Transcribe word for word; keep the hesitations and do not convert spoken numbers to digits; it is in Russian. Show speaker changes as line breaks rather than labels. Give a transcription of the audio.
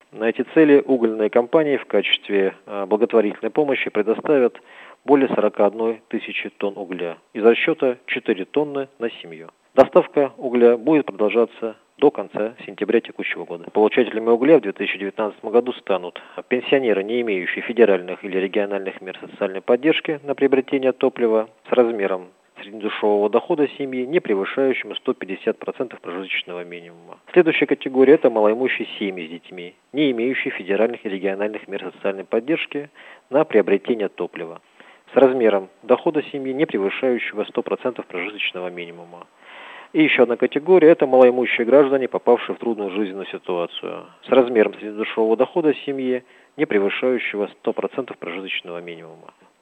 На эти цели угольные компании в качестве благотворительной помощи предоставят более сорока одной тысячи тонн угля из расчета четыре тонны на семью. Доставка угля будет продолжаться до конца сентября текущего года. Получателями угля в две тысячи девятнадцатом году станут пенсионеры, не имеющие федеральных или региональных мер социальной поддержки на приобретение топлива с размером среднедушевого дохода семьи, не превышающим сто пятьдесят процентов прожиточного минимума. Следующая категория – это малоимущие семьи с детьми, не имеющие федеральных и региональных мер социальной поддержки на приобретение топлива с размером дохода семьи, не превышающего сто процентов прожиточного минимума. И еще одна категория – это малоимущие граждане, попавшие в трудную жизненную ситуацию, с размером среднедушевого дохода семьи, не превышающего сто процентов прожиточного минимума.